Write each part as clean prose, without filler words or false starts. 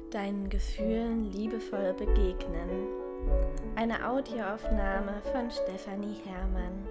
Deinen Gefühlen liebevoll begegnen. Eine Audioaufnahme von Stefanie Herrmann.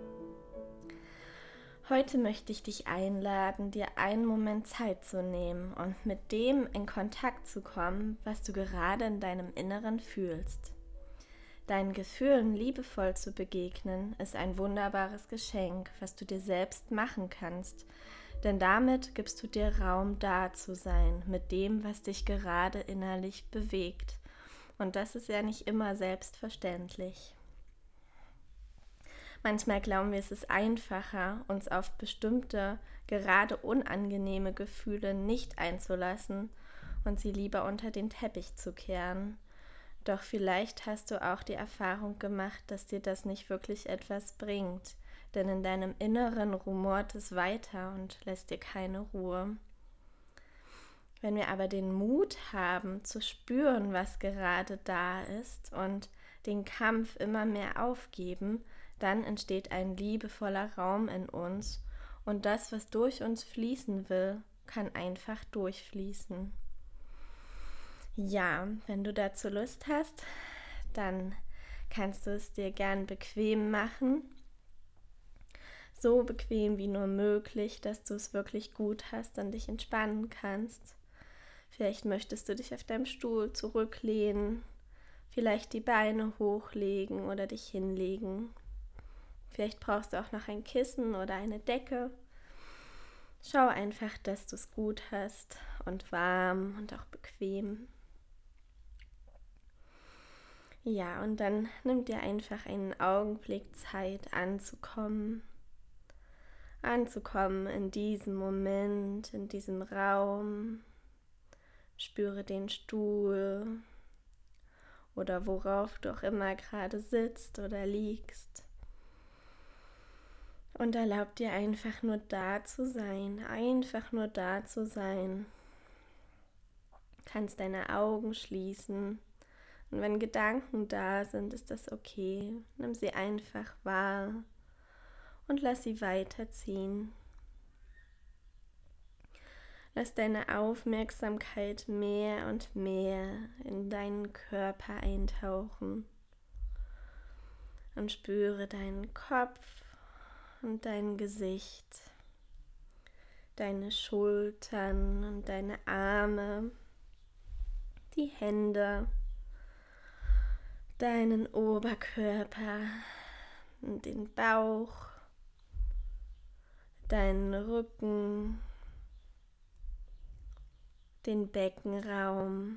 Heute möchte ich dich einladen, dir einen Moment Zeit zu nehmen und mit dem in Kontakt zu kommen, was du gerade in deinem Inneren fühlst. Deinen Gefühlen liebevoll zu begegnen, ist ein wunderbares Geschenk, was du dir selbst machen kannst, denn damit gibst du dir Raum, da zu sein mit dem, was dich gerade innerlich bewegt. Und das ist ja nicht immer selbstverständlich. Manchmal glauben wir, es ist einfacher, uns auf bestimmte, gerade unangenehme Gefühle nicht einzulassen und sie lieber unter den Teppich zu kehren. Doch vielleicht hast du auch die Erfahrung gemacht, dass dir das nicht wirklich etwas bringt, denn in deinem Inneren rumort es weiter und lässt dir keine Ruhe. Wenn wir aber den Mut haben, zu spüren, was gerade da ist und den Kampf immer mehr aufgeben, dann entsteht ein liebevoller Raum in uns und das, was durch uns fließen will, kann einfach durchfließen. Ja, wenn du dazu Lust hast, dann kannst du es dir gern bequem machen. So bequem wie nur möglich, dass du es wirklich gut hast und dich entspannen kannst. Vielleicht möchtest du dich auf deinem Stuhl zurücklehnen, vielleicht die Beine hochlegen oder dich hinlegen. Vielleicht brauchst du auch noch ein Kissen oder eine Decke. Schau einfach, dass du es gut hast und warm und auch bequem. Ja, und dann nimm dir einfach einen Augenblick Zeit anzukommen in diesem Moment, in diesem Raum. Spüre den Stuhl oder worauf du auch immer gerade sitzt oder liegst. Und erlaub dir einfach nur da zu sein, Kannst deine Augen schließen. Und wenn Gedanken da sind, ist das okay. Nimm sie einfach wahr und lass sie weiterziehen. Lass deine Aufmerksamkeit mehr und mehr in deinen Körper eintauchen und spüre deinen Kopf und dein Gesicht, deine Schultern und deine Arme, die Hände, deinen Oberkörper und den Bauch, deinen Rücken, den Beckenraum.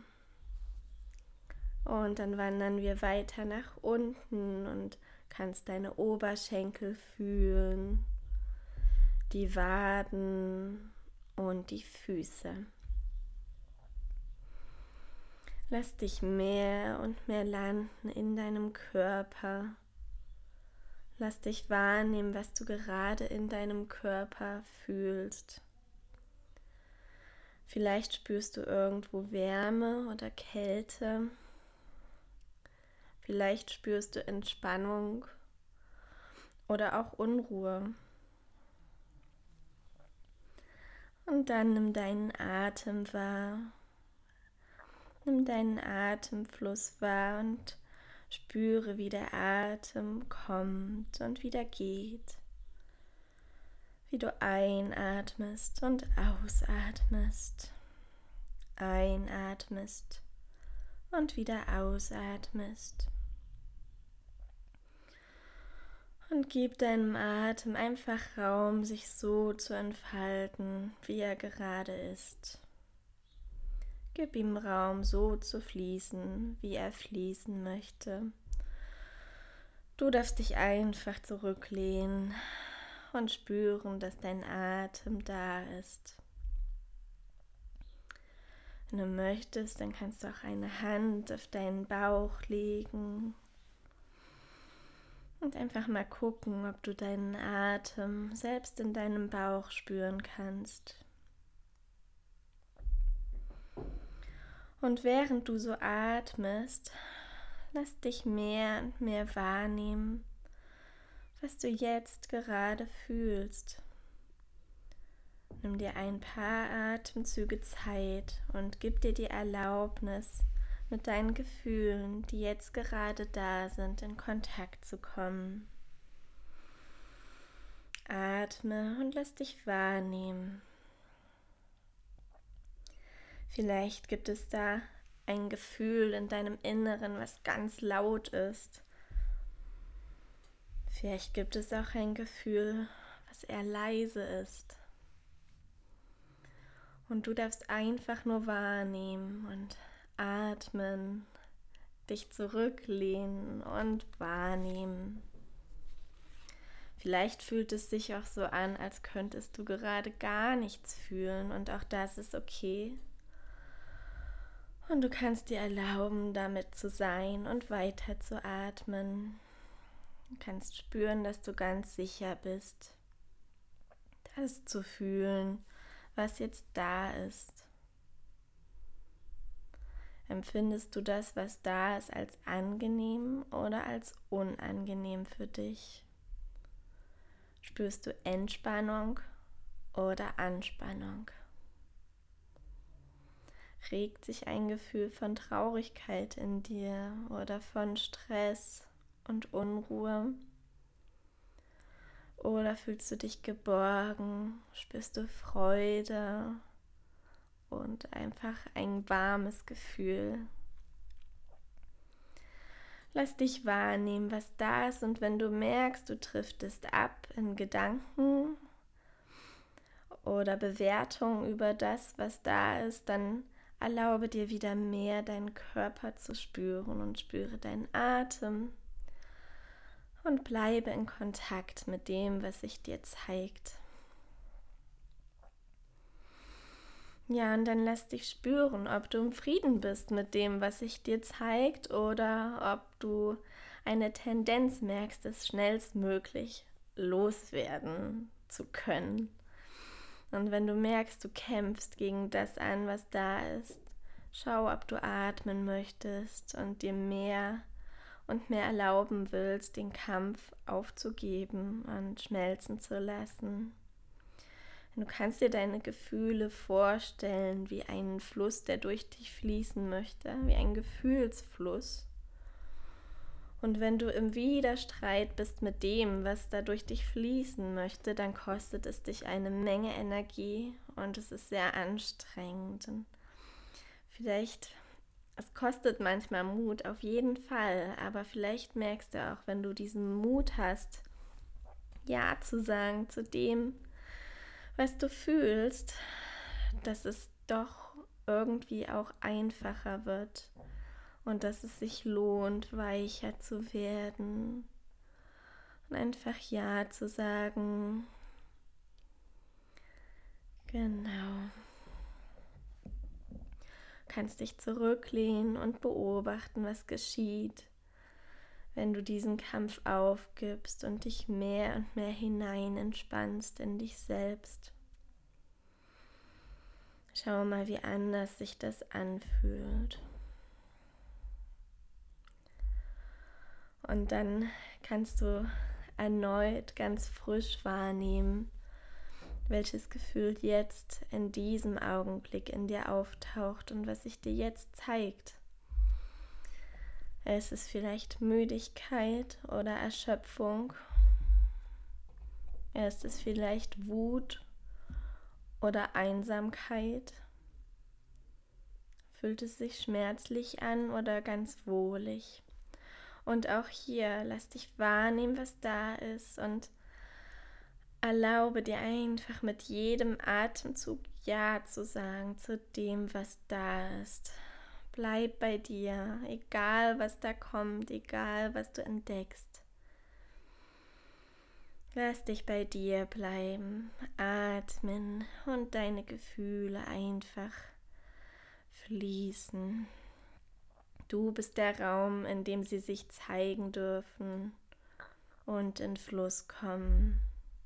Und dann wandern wir weiter nach unten und kannst deine Oberschenkel fühlen, die Waden und die Füße. Lass dich mehr und mehr landen in deinem Körper. Lass dich wahrnehmen, was du gerade in deinem Körper fühlst. Vielleicht spürst du irgendwo Wärme oder Kälte. Vielleicht spürst du Entspannung oder auch Unruhe. Und dann nimm deinen Atem wahr. Nimm deinen Atemfluss wahr und spüre, wie der Atem kommt und wieder geht. Wie du einatmest und ausatmest. Einatmest und wieder ausatmest. Und gib deinem Atem einfach Raum, sich so zu entfalten, wie er gerade ist. Gib ihm Raum, so zu fließen, wie er fließen möchte. Du darfst dich einfach zurücklehnen und spüren, dass dein Atem da ist. Wenn du möchtest, dann kannst du auch eine Hand auf deinen Bauch legen und einfach mal gucken, ob du deinen Atem selbst in deinem Bauch spüren kannst. Und während du so atmest, lass dich mehr und mehr wahrnehmen, was du jetzt gerade fühlst. Nimm dir ein paar Atemzüge Zeit und gib dir die Erlaubnis, mit deinen Gefühlen, die jetzt gerade da sind, in Kontakt zu kommen. Atme und lass dich wahrnehmen. Vielleicht gibt es da ein Gefühl in deinem Inneren, was ganz laut ist. Vielleicht gibt es auch ein Gefühl, was eher leise ist. Und du darfst einfach nur wahrnehmen und atmen, dich zurücklehnen und wahrnehmen. Vielleicht fühlt es sich auch so an, als könntest du gerade gar nichts fühlen und auch das ist okay. Und du kannst dir erlauben, damit zu sein und weiter zu atmen. Du kannst spüren, dass du ganz sicher bist, das zu fühlen, was jetzt da ist. Empfindest du das, was da ist, als angenehm oder als unangenehm für dich? Spürst du Entspannung oder Anspannung? Regt sich ein Gefühl von Traurigkeit in dir oder von Stress und Unruhe? Oder fühlst du dich geborgen? Spürst du Freude und einfach ein warmes Gefühl? Lass dich wahrnehmen, was da ist, und wenn du merkst, du driftest ab in Gedanken oder Bewertungen über das, was da ist, dann erlaube dir wieder mehr, deinen Körper zu spüren und spüre deinen Atem und bleibe in Kontakt mit dem, was sich dir zeigt. Ja, und dann lass dich spüren, ob du im Frieden bist mit dem, was sich dir zeigt, oder ob du eine Tendenz merkst, es schnellstmöglich loswerden zu können. Und wenn du merkst, du kämpfst gegen das an, was da ist, schau, ob du atmen möchtest und dir mehr und mehr erlauben willst, den Kampf aufzugeben und schmelzen zu lassen. Du kannst dir deine Gefühle vorstellen wie einen Fluss, der durch dich fließen möchte, wie ein Gefühlsfluss. Und wenn du im Widerstreit bist mit dem, was da durch dich fließen möchte, dann kostet es dich eine Menge Energie und es ist sehr anstrengend. Und es kostet manchmal Mut, auf jeden Fall, aber vielleicht merkst du auch, wenn du diesen Mut hast, Ja zu sagen zu dem, was du fühlst, dass es doch irgendwie auch einfacher wird und dass es sich lohnt, weicher zu werden und einfach Ja zu sagen. Genau. Du kannst dich zurücklehnen und beobachten, was geschieht, wenn du diesen Kampf aufgibst und dich mehr und mehr hinein entspannst in dich selbst. Schau mal, wie anders sich das anfühlt. Und dann kannst du erneut ganz frisch wahrnehmen, welches Gefühl jetzt in diesem Augenblick in dir auftaucht und was sich dir jetzt zeigt. Es ist vielleicht Müdigkeit oder Erschöpfung. Es ist vielleicht Wut oder Einsamkeit. Fühlt es sich schmerzlich an oder ganz wohlig? Und auch hier, lass dich wahrnehmen, was da ist, und erlaube dir einfach mit jedem Atemzug Ja zu sagen zu dem, was da ist. Bleib bei dir, egal was da kommt, egal was du entdeckst. Lass dich bei dir bleiben, atmen und deine Gefühle einfach fließen. Du bist der Raum, in dem sie sich zeigen dürfen und in Fluss kommen.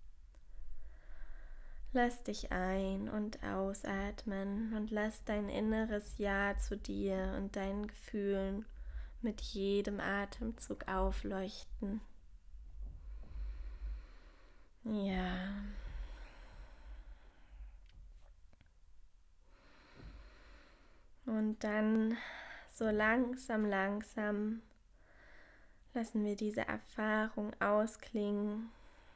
Lass dich ein- und ausatmen und lass dein inneres Ja zu dir und deinen Gefühlen mit jedem Atemzug aufleuchten. Ja. Und dann so langsam lassen wir diese Erfahrung ausklingen.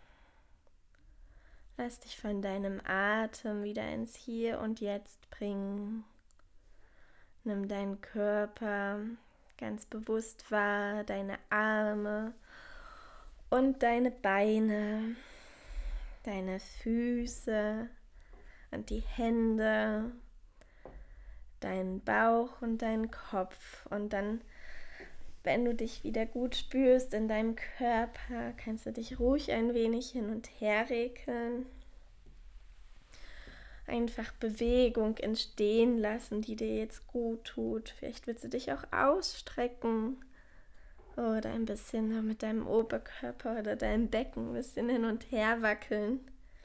Lass dich von deinem Atem wieder ins Hier und Jetzt bringen. Nimm deinen Körper ganz bewusst wahr, deine Arme und deine Beine, deine Füße und die Hände, deinen Bauch und deinen Kopf. Und dann, wenn du dich wieder gut spürst in deinem Körper, kannst du dich ruhig ein wenig hin und her regeln. Einfach Bewegung entstehen lassen, die dir jetzt gut tut. Vielleicht willst du dich auch ausstrecken oder ein bisschen mit deinem Oberkörper oder deinem Becken ein bisschen hin und her wackeln.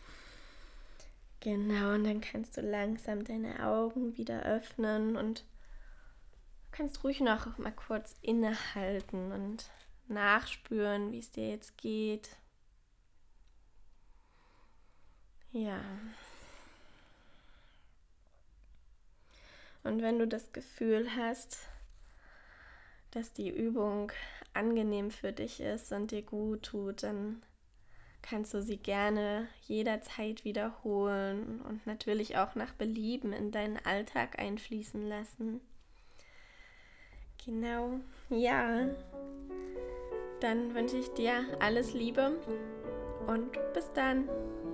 Genau, und dann kannst du langsam deine Augen wieder öffnen und kannst ruhig noch mal kurz innehalten und nachspüren, wie es dir jetzt geht. Ja. Und wenn du das Gefühl hast, dass die Übung angenehm für dich ist und dir gut tut, dann kannst du sie gerne jederzeit wiederholen und natürlich auch nach Belieben in deinen Alltag einfließen lassen. Genau, ja. Dann wünsche ich dir alles Liebe und bis dann.